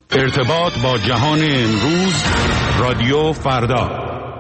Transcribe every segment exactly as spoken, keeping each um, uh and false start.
ارتباط با جهان امروز، رادیو فردا.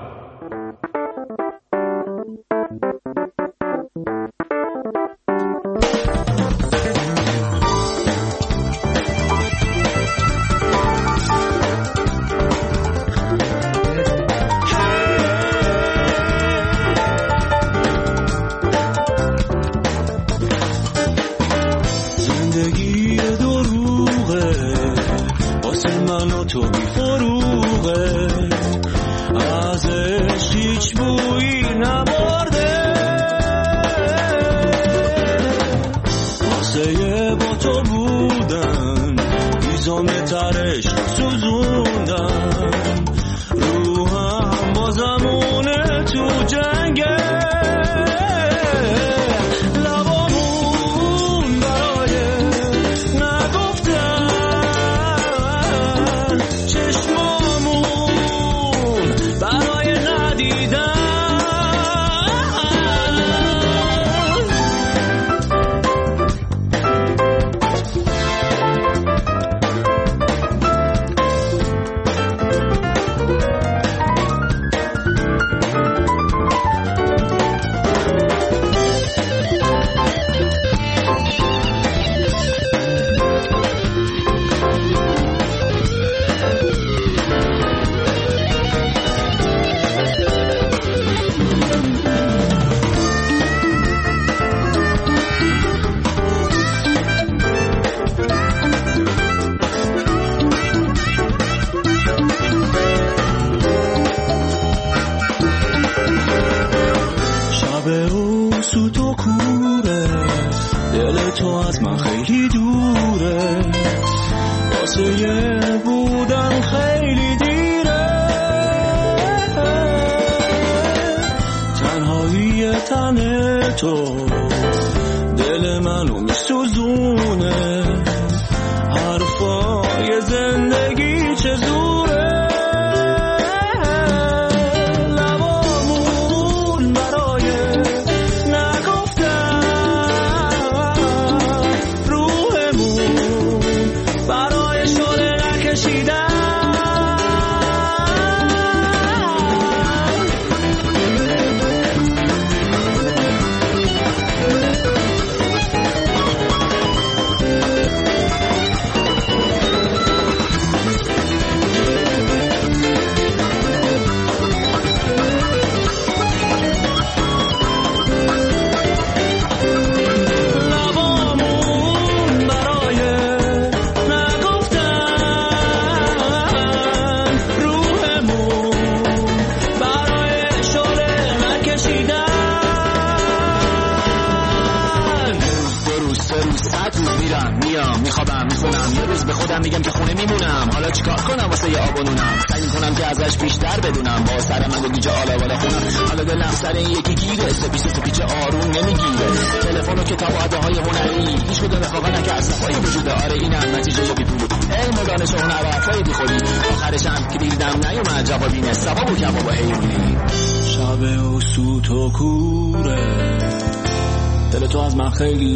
خیلی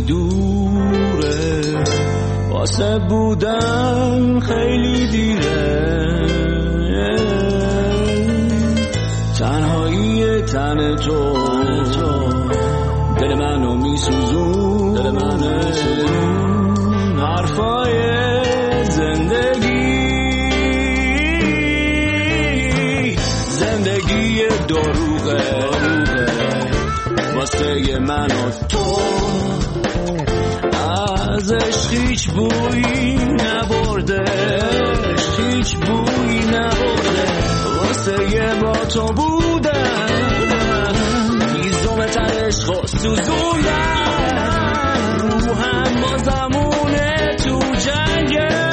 دوره واسه بودن خیلی دیره تنهایی تن تو دل منو میسوزون دل منو میسوزون حرفای زندگی زندگی دروغه واسه من و تو ازش هیچ بویی نبرده هیچ بویی نبرده واسه با تو بودن هیزم ترش خود سوزوندن روحم با زمونه تو جنگه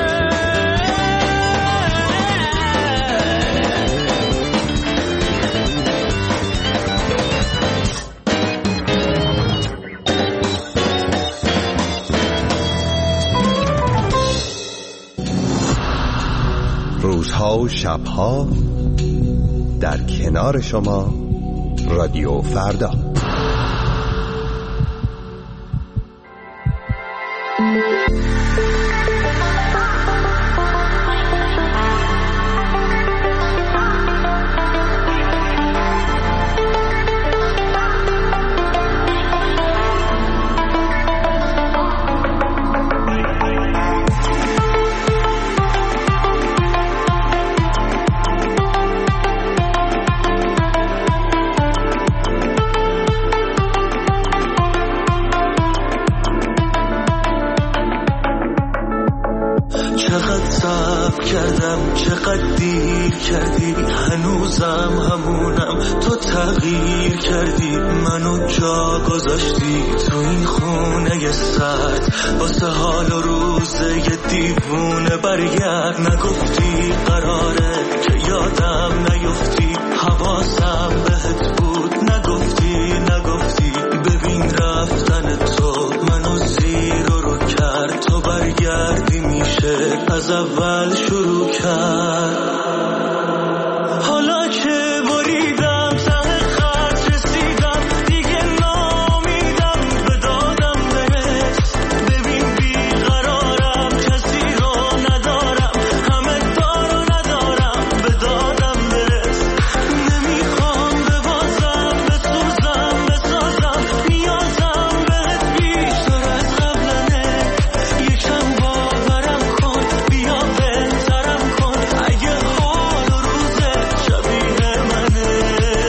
روزها و شبها در کنار شما رادیو فردا. چقدر صبر کردم چقدر دیر کردی، هنوزم همونم تو تغییر کردی، منو جا گذاشتی تو این خونه سرد، واسه حال و روزه یه دیوونه برگرد. نگفتی قراره که یادم نیفتی، حواسم بهت بود نگفتی نگفتی. ببین رفتن تو منو زیر و رو کرد، تو برگردی میشه از اول شروع کرد. حالا که بریدم ته خط رسیدم، دیگه نامیدم به دادم برس. ببین بیقرارم کسی رو ندارم، همه دارو ندارم به دادم برس. نمیخوام ببازم بسوزم بسازم، نیازم بهت بیشتر از قبلنه. یکم باورم کن بیا بهترم کن، اگه حال و روزه شبیه منه.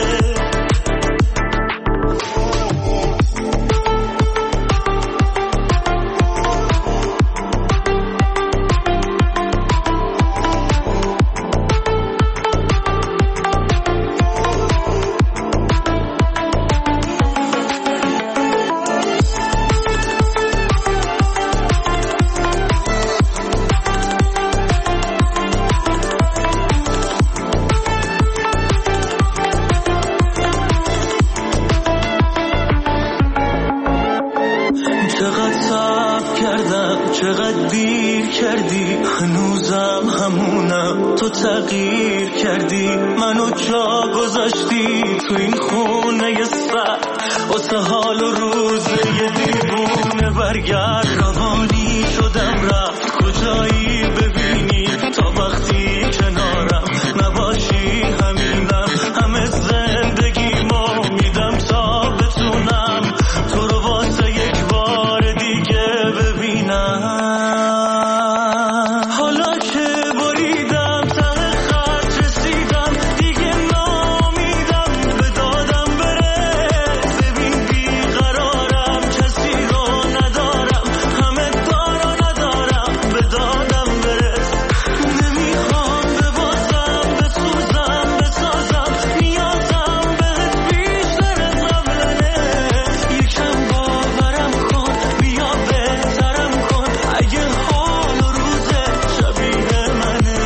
چقدر صبر کردم چقدر دیر کردی، هنوزم همونم تو تغییر کردی، منو جا گذاشتی تو این خونه سرد، واسه حال و روزه یه دیوونه برگرد. روانی شدم رفت کجایی ببینی، تا وقتی کنارم نباشی همینم، همه زندگیمو میدم تا بتونم تو رو واسه یک بار دیگه ببینم. حالا که بریدم ته خط رسیدم، دیگه نامیدم به دادم برس. ببین بیقرارم کسی رو ندارم، همه دارو ندارم به دادم برس. نمیخوام ببازم بسوزم بسازم، نیازم بهت بیشتر از قبلنه. یکم باورم کن بیا بهترم کن، اگه حال و روزه شبیه منه.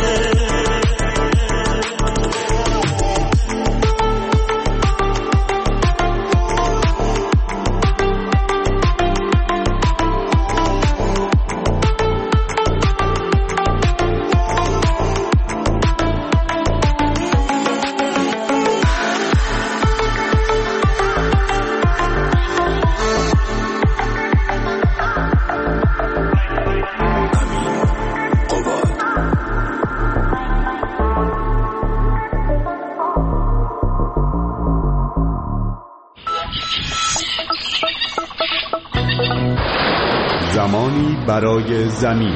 زمانی برای زمین.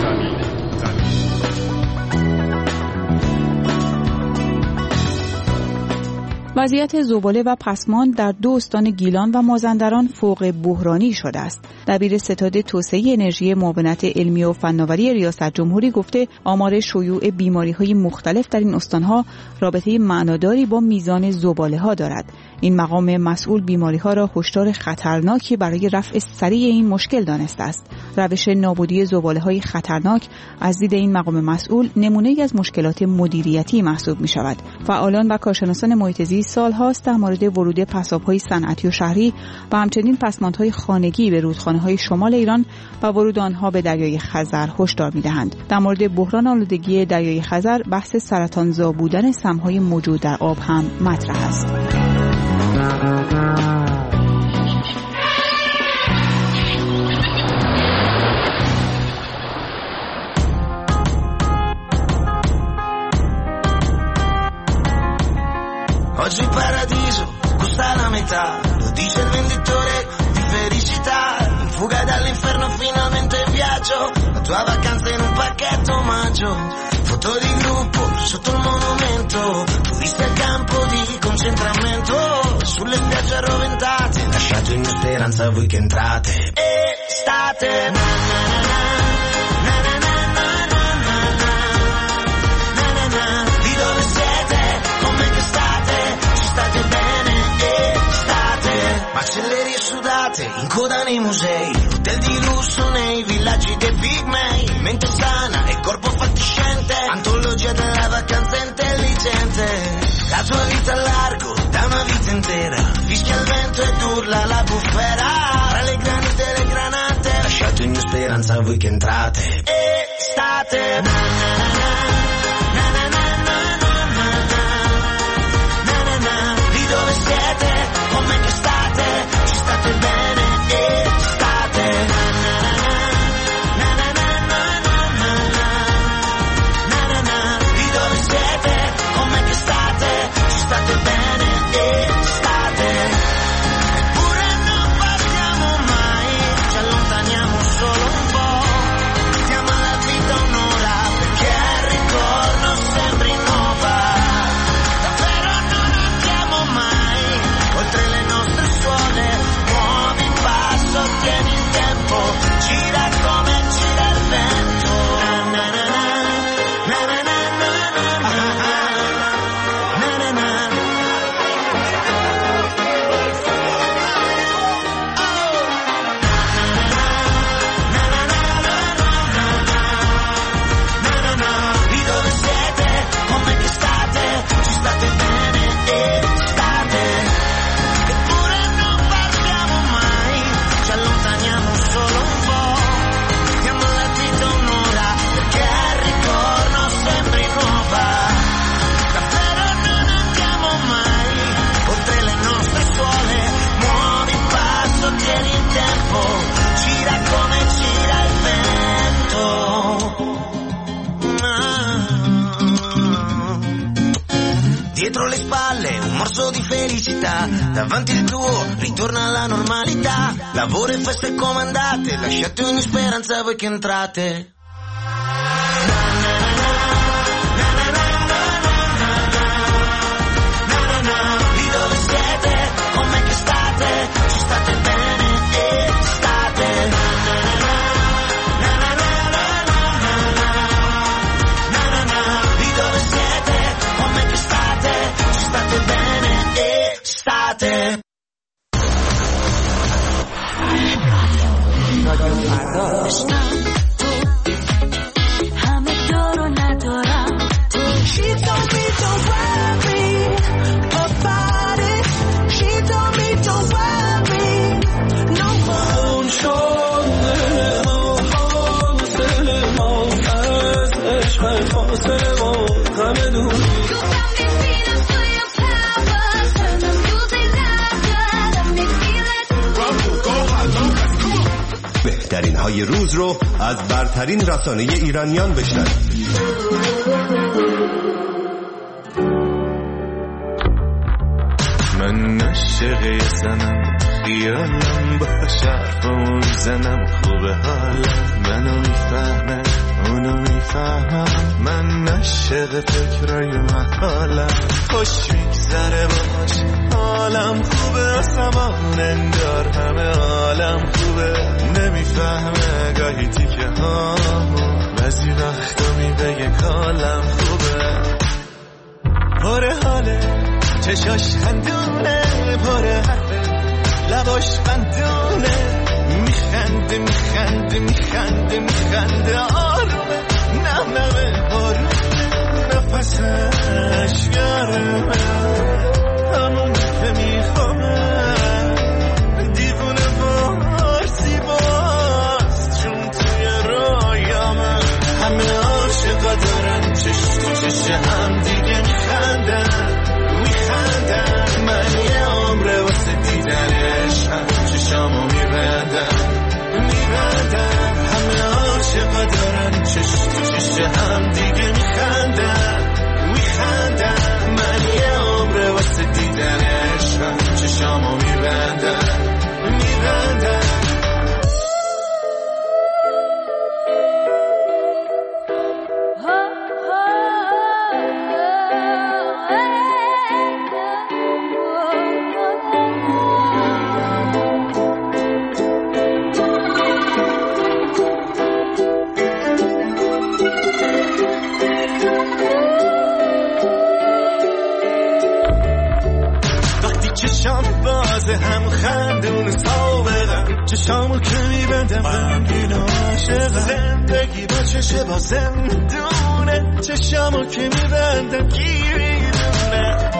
وضعیت زباله و پسماند در دو استان گیلان و مازندران فوق بحرانی شده است. دبیر ستاد توسعه انرژی معاونت علمی و فناوری ریاست جمهوری گفته آمار شیوع بیماری‌های مختلف در این استان‌ها رابطه معناداری با میزان زباله‌ها دارد. این مقام مسئول بیماری‌ها را هشدار خطرناکی برای رفع سریع این مشکل دانسته است. روش نابودی زباله‌های خطرناک از دید این مقام مسئول نمونه‌ای از مشکلات مدیریتی محسوب می‌شود. فعالان و کارشناسان محیط زیست سال‌هاست در مورد ورود پساب‌های صنعتی و شهری و همچنین پسماندهای خانگی به رودخانه‌های شمال ایران و ورود آنها به دریای خزر هشدار می‌دهند. در مورد بحران آلودگی دریای خزر بحث سرطانزا بودن سم‌های موجود در آب هم مطرح است. Oggi il paradiso costa la metà, lo dice il venditore di felicità. In fuga dall'inferno finalmente in viaggio, la tua vacanza in un pacchetto omaggio. Foto di gruppo sotto il monumento, turisti al campo di concentramento. Sulle spiagge arroventate, lasciato in speranza voi che entrate. Estate, na na na na na na na. speranza voi che entrate. Estate. Na, na, na, na. Na, na, na, na, na, na, na, na, na. Lì dove siete, come che state, ci state bene, estate. Na, na, na, na, na, na, na, na, na, na, na. Lì dove siete, come che state, ci state bene, estate. Eppure non partiamo mai, ci allontaniamo solo un po'. Diamo alla vita un'ora perché il ritorno sembri nuova. Davvero non andiamo mai oltre le nostre suole. Muovi il passo, tieni il tempo, gira come gira il vento. Na na na na na na na na na na na. Lì dove siete, come che state, ci state bene, estate. Eppure non partiamo mai, ci allontaniamo solo un po'. Diamo alla vita un'ora perché il ritorno sembri nuova. Davvero non andiamo mai oltre le nostre suole. Muovi il passo, tieni il tempo, gira come gira il vento. Dietro le spalle un morso di felicità, davanti il tuo ritorna alla normalità. Lavoro e feste comandate, lasciate ogni speranza voi che entrate. Lì dove siete, come che state, ci state bene, estate. Lì dove siete, come che state, ci state bene, estate. همه دارو ندارم تو. She told me don't worry about it. She told me don't worry no more. شده ما حاصل ما از عشق فاصله ما غم دور. You got me feeling for your powers. Turn the music louder. Let me feel it. بهترین های روز رو از برترین رسانه ایرانیان بشنوید. من عاشق زنم، خیالم با شرفمون زنم، خوبه حالم، منو میفهمه اونو میفهمم. من عاشق فکرای محالم، خوش میگذره باش حالم خوبه. آسمان انگار همه عالم خوبه، نمیفهمه گاهی تیکه هامو، بعضی وقتا میبگه کالم خوبه. پره حاله چشاش خندونه، پره حرفه لباش بندونه، میخنده میخنده میخنده میخنده آرومه، نمنمه آرومه، نفسش گرمه، همون که میخوامه. دیوونه بارسی باز چون توی رویامه، همه عاشقا دارن چش تو چش هم دیگه میخندن میخندن. من یه عمره واسه دیدنش هم چشامو میبندم میبندم. همه عاشقا دارن چش تو چش هم دیگه میخندن میخندن. من یه عمره واسه دیدنش هم چشامو میبندم میبندم. هم خندون سابقم، چشامو که میبندم غمگین و عاشقم. زندگی با چشه با زندونه، چشامو که میبندم گیر میدونه.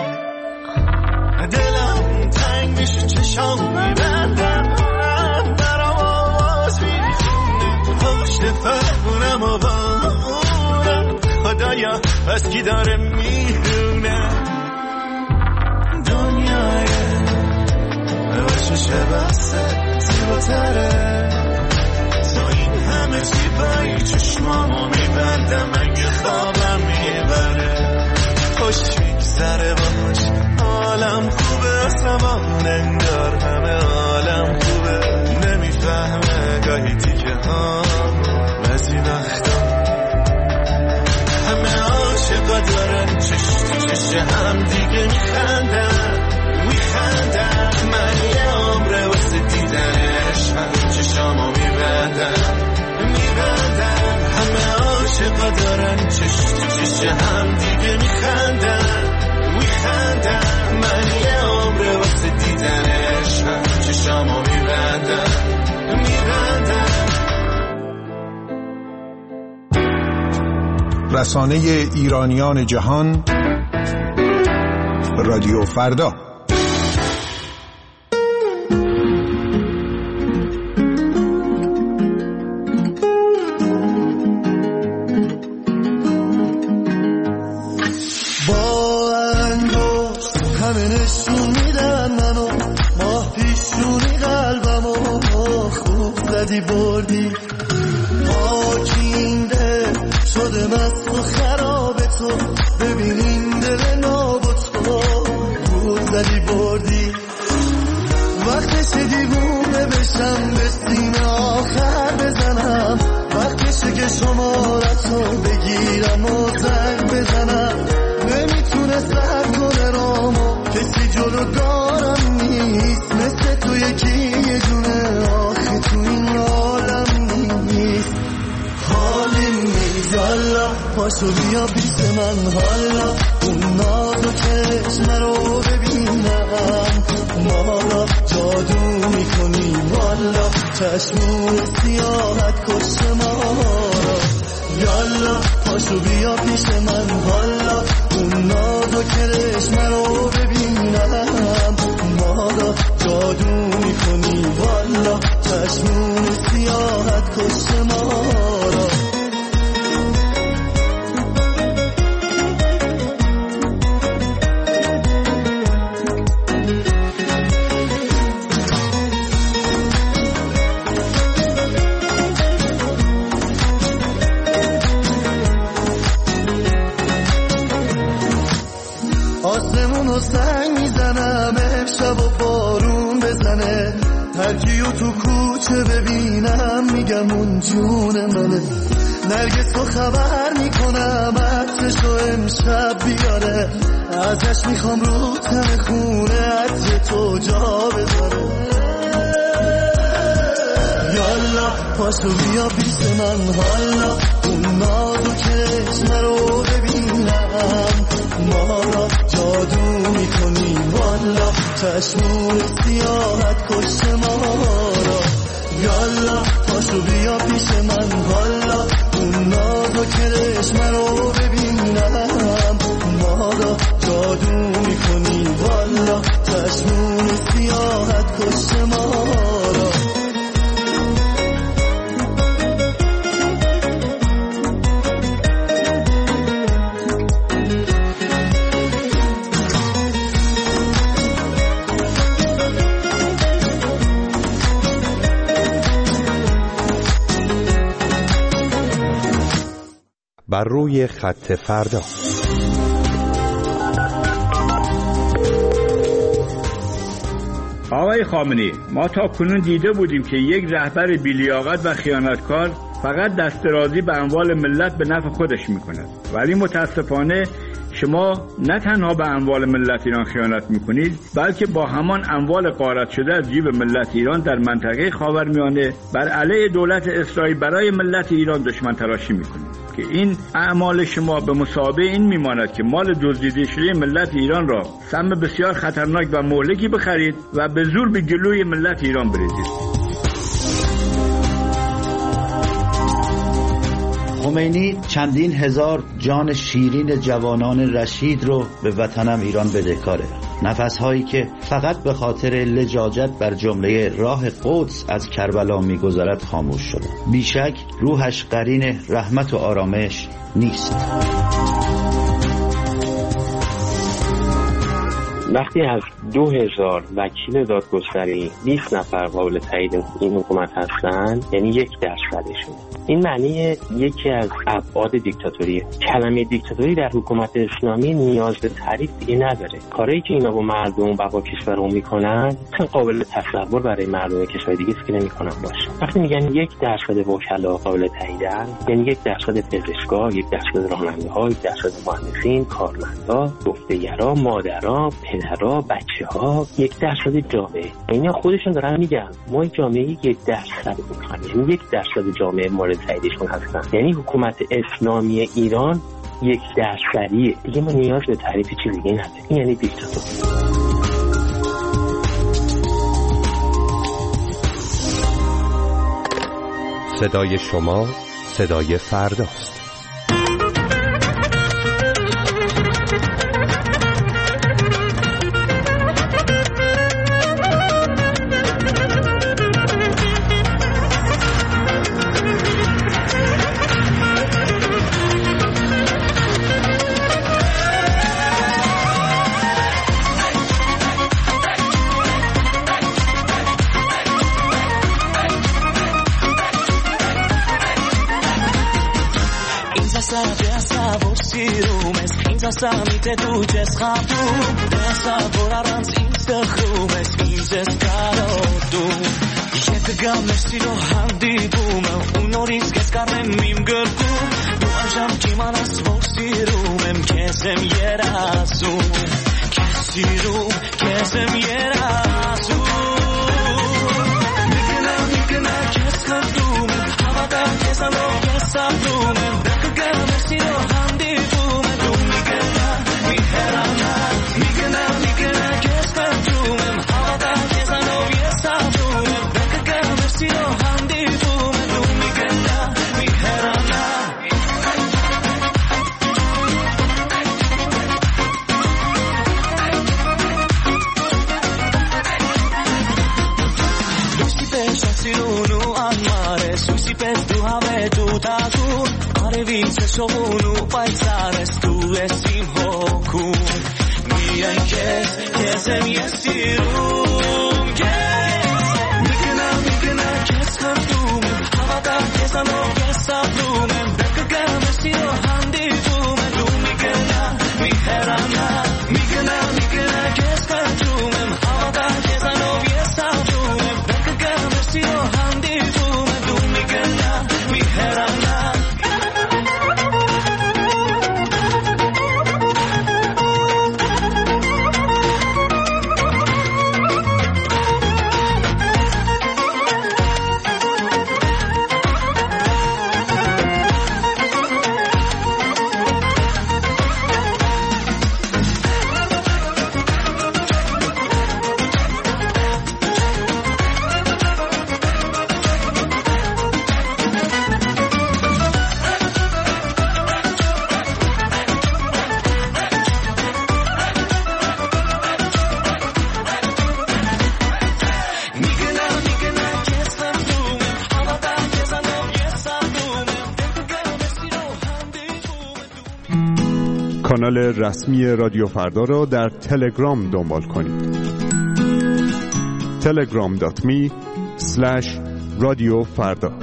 دلم تنگ میشه چشامو میبندم، برام آواز میخونه. میشه فرمونم و بارم خدایا از کی داره میدونه دنیای روشش بسته زیباتره تا این همه زیبایی چشمامو میبندم اگه خوابم میبره خوش میگذره باش عالم خوبه سمان انگار همه عالم خوبه نمیفهمه گاهی دیگه ها بعضی وقتا همه عاشقا دارن چش تو چش هم دیگه میخندن میخندن من یه عمره واسه دیدنش هم چشامو میبندن میبندن همه عاشقا دارن چش تو چش هم دیگه میخندن میخندن من یه عمره واسه دیدنش هم چشامو میبندن میبندن. رسانه ایرانیان جهان رادیو فردا. بردی آکینده شده مست و خراب تو ببینین دل ناب تو بود زدی بردی وقتش دیوونه بشم به سینه آخر بزنم وقتشه که شمارتو بگیرم و زنگ بزنم نمیتونه سر کنه رامو کسی جلو دارم نیست مثل تو یکی یه دونه آخه تو این عالم نیست حالی نیست یالا پاشو بیا پیش من حالا اون ناز و چشم رو ببینم مالا جادو میکنی والا چشمون سیاحت کش ما یالا پاشو بیا پیش من حالا اون ناز و چشم رو ببینم مالا جادو میکنی والا چشمون سیاحت کش ما هرکیو تو کوچه ببینم میگم اون جون منه نرگس رو خبر میکنم عطرشو امشب بیاره ازش میخوام رو تم خونه عطر تو جا بذاره یالا پاشو بیا پیش من حالا اون نازو چشم رو ببینم مالا جادو میکنی والا چشمون سیاحت کش ما را یالا پاشو بیا پیش من حالا اون ناز و کرشم رو ببینم مالا جادو میکنی والا چشمون سیاحت کش ما را بر روی خط فردا. آقای خامنه‌ای، ما تا کنون دیده بودیم که یک رهبر بی‌لیاقت و خیانتکار فقط دست درازی به اموال ملت به نفع خودش میکند، ولی متاسفانه شما نه تنها به اموال ملت ایران خیانت میکنید، بلکه با همان اموال غارت شده از جیب ملت ایران در منطقه خاورمیانه بر علیه دولت اسرائیل برای ملت ایران دشمن تراشی میکنید که این اعمال شما به مثابه این میماند که مال دزدیده شده ملت ایران را سم بسیار خطرناک و مهلکی بخرید و به زور به گلوی ملت ایران بریزید. خمینی چندین هزار جان شیرین جوانان رشید رو به وطنم ایران بدهکاره. نفس‌هایی که فقط به خاطر لجاجت بر جمله راه قدس از کربلا می‌گذرد خاموش شد. بیشک روحش قرین رحمت و آرامش نیست. وقتی از دو هزار وکیل دادگستری بیست نفر قابل تایید این حکومت هستن، یعنی یک درصدشون، این معنی یکی از ابعاد دیکتاتوریه. کلمه دیکتاتوری در حکومت اسلامی نیاز به تعریف دیگه نداره. کاری که اینا با مردم و با کشورمون میکنن قابل تصور برای مردم کشور دیگه فکر نمی‌کنم باشه. وقتی میگن یک درصد وکلا قابل تاییدن، یعنی یک درصد پزشکا، یک درصد راننده‌ها، یک درصد مهندسین، کارمندا، گفتگرا، مادرها، پدرها، بچه‌ها، یک درصد جامعه. اینا خودشون دارن میگن ما جامعه یک درصد می‌خوایم، یعنی یک درصد جامعه مورد تاییدشون هستن. یعنی حکومت اسلامی ایران یک درصدیه. دیگه ما نیاز به تعریف چیز دیگه نداریم. این یعنی دیکتاتوری. صدای شما صدای فرداست. Samite tu jeskhatu desa vorarans instakhumes inzeskaro tu yekgam mesilo handi buma unoris keskarem mimgerku du ajam kimanas vosirumem kesem yerasu kesirum kesem yerasu mikna mikna keskatu havada kesalo kesabrum dekgam mesilo handi buma Sovunu paisares tu esim hoku mi kes kesem yesirum kes mikna mikna kes khatum havada kesano kesabrum bekga mesio handi tum tu mikna miherana mikna mikna kes khatum havada kesano kesabrum bekga mesio handi tum tu mikna miherana کانال رسمی رادیو فردا را در تلگرام دنبال کنید. تلگرام دات می اسلش رادیو فردا.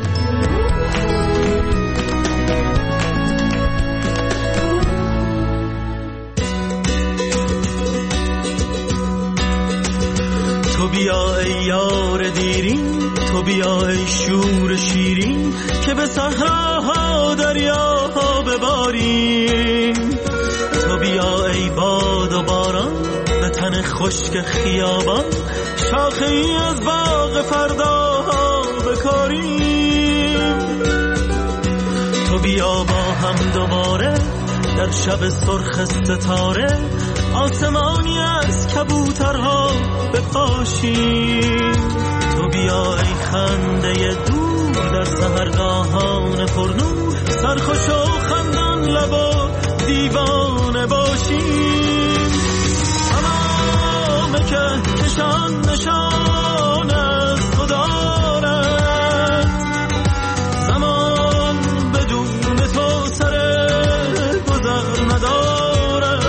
تو بیا ای یار دیرین، تو بیا ای شور شیرین، که به صحراها دریاها بباریم. تو بیا ای باد و باران، به تن خشک خیابان، شاخه ای از باغ فرداها بکاریم. تو بیا با هم دوباره در شب سرخ ستاره، آسمانی از کبوترها بپاشیم. تو بیا ای خنده دور در سحرگاهان پرنور، سرخوش و خندان لب و دیوانه باشیم. امان کهکشان نشان از تو دارد، زمان بدون تو سر گذر ندارد،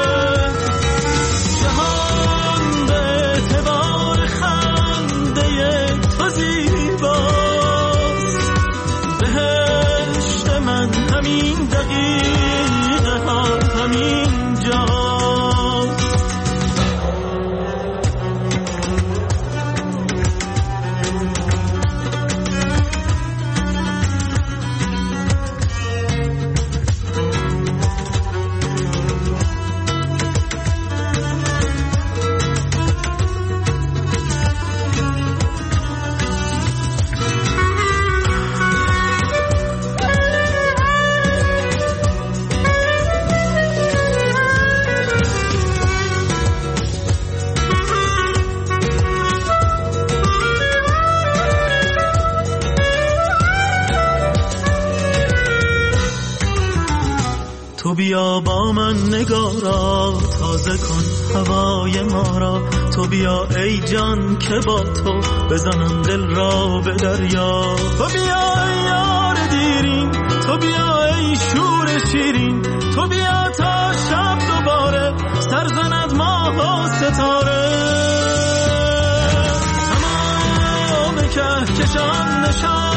جهان به اعتبار خنده تو زیباست، بهشت من همین دقیقه ها همین جا. تو بیا با من نگارا، تازه کن هوای ما را، تو بیا ای جان که با تو بزنم دل را به دریا، تو بیا ای یار دیرین، تو بیا ای شور شیرین، تو بیا تا شب دوباره سر زند ماه و ستاره، تمام کهکشان نشان